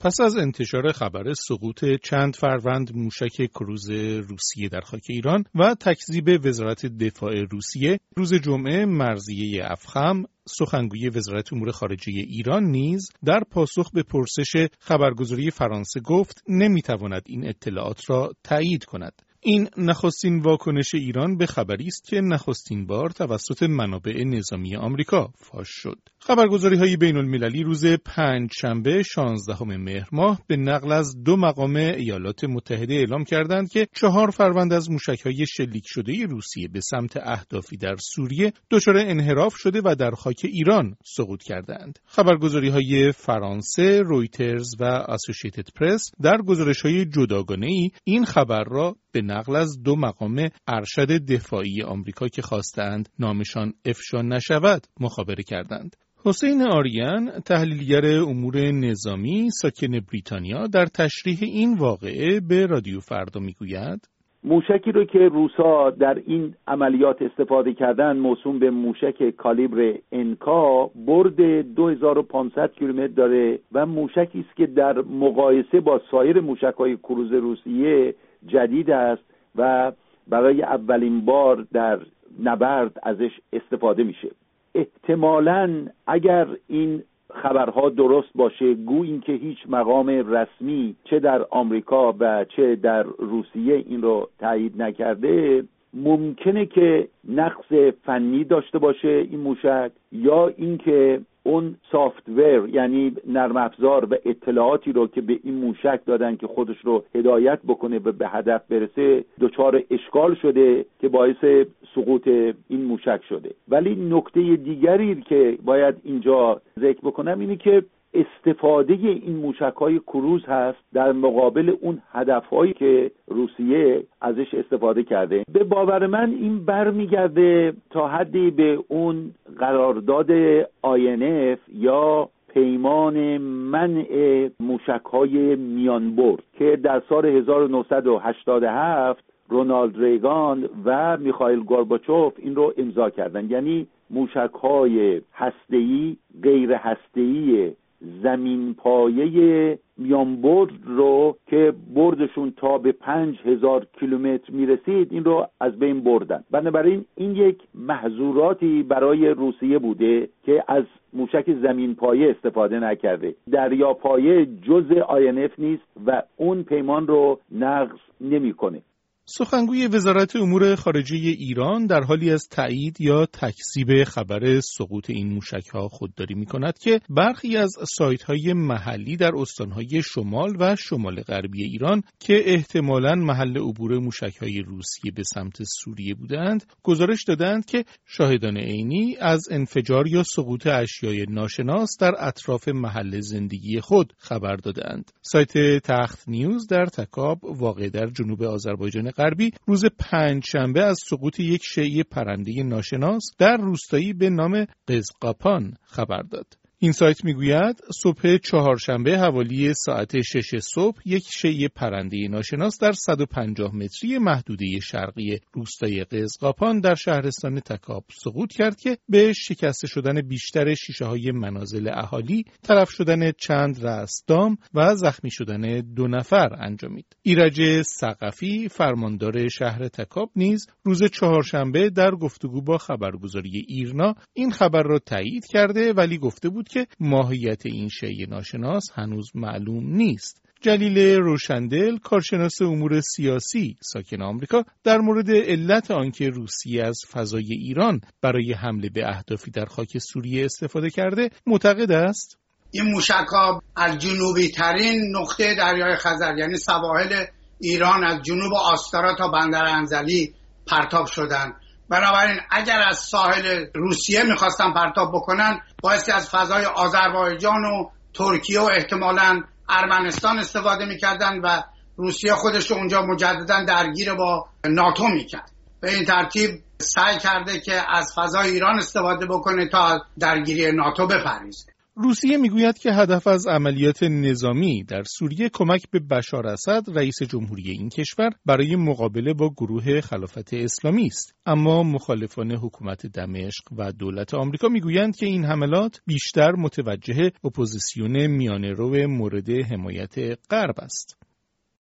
پس از انتشار خبر سقوط چند فروند موشک کروز روسیه در خاک ایران و تکذیب وزارت دفاع روسیه، روز جمعه مرضیه افخم سخنگوی وزارت امور خارجه ایران نیز در پاسخ به پرسش خبرگزاری فرانسه گفت نمیتواند این اطلاعات را تایید کند. این نخستین واکنش ایران به خبری است که نخستین بار توسط منابع نظامی آمریکا فاش شد. خبرگزاری‌های بین‌المللی روز پنجشنبه 16 مهر ماه به نقل از 2 مقام ایالات متحده اعلام کردند که 4 فروند از موشک‌های شلیک شده روسیه به سمت اهدافی در سوریه دچار انحراف شده و در خاک ایران سقوط کردند. خبرگزاری‌های فرانسه، رویترز و اسوسییتد پرس در گزارش‌های جداگانه‌ای این خبر را به نقل از 2 مقام ارشد دفاعی آمریکا که خواستند نامشان افشا نشود مخابره کردند. حسین آریان، تحلیلگر امور نظامی ساکن بریتانیا، در تشریح این واقعه به رادیو فردا میگوید: موشکی رو که روسا در این عملیات استفاده کردن موسوم به موشک کالیبر انکا برد 2500 کیلومتر داره و موشکی است که در مقایسه با سایر موشک‌های کروز روسیه جدید است و برای اولین بار در نبرد ازش استفاده میشه. احتمالاً اگر این خبرها درست باشه، گو این که هیچ مقام رسمی چه در آمریکا و چه در روسیه این رو تایید نکرده، ممکنه که نقص فنی داشته باشه این موشک، یا اینکه اون سافت‌ور یعنی نرم افزار و اطلاعاتی رو که به این موشک دادن که خودش رو هدایت بکنه و به هدف برسه دچار اشکال شده که باعث سقوط این موشک شده. ولی نکته دیگری که باید اینجا ذکر بکنم اینه که استفاده این موشک‌های کروز هست در مقابل اون هدف‌هایی که روسیه ازش استفاده کرده. به باور من این برمیگرده تا حدی به اون قرارداد INF یا پیمان منع موشک‌های میانبرد که در سال 1987 رونالد ریگان و میخائیل گورباچوف این رو امضا کردن. یعنی موشک‌های هسته‌ای، غیر هسته‌ای زمین پایه میانبرد رو که بردشون تا به 5000 کیلومتر میرسید این رو از بین بردن. بنابراین این یک محظوراتی برای روسیه بوده که از موشک زمین پایه استفاده نکرده. دریاپایه جزء INF نیست و اون پیمان رو نقض نمی‌کنه. سخنگوی وزارت امور خارجه ایران در حالی از تایید یا تکذیب خبر سقوط این موشک‌ها خودداری می‌کند که برخی از سایت‌های محلی در استان‌های شمال و شمال غربی ایران که احتمالاً محل عبور موشک‌های روسیه به سمت سوریه بودند، گزارش دادند که شاهدان عینی از انفجار یا سقوط اشیاء ناشناس در اطراف محل زندگی خود خبر دادند. سایت تخت نیوز در تکاب واقع در جنوب آذربایجان غربی روز پنجشنبه از سقوط یک شیء پرنده ناشناس در روستایی به نام قزقاپان خبر داد. این سایت میگوید صبح چهارشنبه حوالی ساعت 6 صبح یک شیء پرنده ناشناس در 150 متری محدوده شرقی روستای قزقاپان در شهرستان تکاب سقوط کرد که به شکسته شدن بیشتر شیشه‌های منازل اهالی، تلف شدن چند رستگاه و زخمی شدن 2 نفر انجامید. ایرج ثقفی فرماندار شهر تکاب نیز روز چهارشنبه در گفتگو با خبرگزاری ایرنا این خبر را تایید کرده ولی گفته بود که ماهیت این شیء ناشناس هنوز معلوم نیست. جلیل روشندل، کارشناس امور سیاسی ساکن آمریکا، در مورد علت آنکه روسیه از فضای ایران برای حمله به اهدافی در خاک سوریه استفاده کرده معتقد است: این موشک‌ها از جنوبی ترین نقطه دریای خزر یعنی سواحل ایران از جنوب آستارا تا بندر انزلی پرتاب شدند. بنابراین اگر از ساحل روسیه میخواستن پرتاب بکنن بایستی از فضای آذربایجان و ترکیه و احتمالاً ارمنستان استفاده میکردن و روسیه خودش رو اونجا مجددا درگیر با ناتو میکرد. به این ترتیب سعی کرده که از فضای ایران استفاده بکنه تا درگیری ناتو بپریزه. روسیه میگوید که هدف از عملیات نظامی در سوریه کمک به بشار اسد رئیس جمهوری این کشور برای مقابله با گروه خلافت اسلامی است. اما مخالفان حکومت دمشق و دولت آمریکا میگویند که این حملات بیشتر متوجه اپوزیسیون میانه‌رو مورد حمایت غرب است.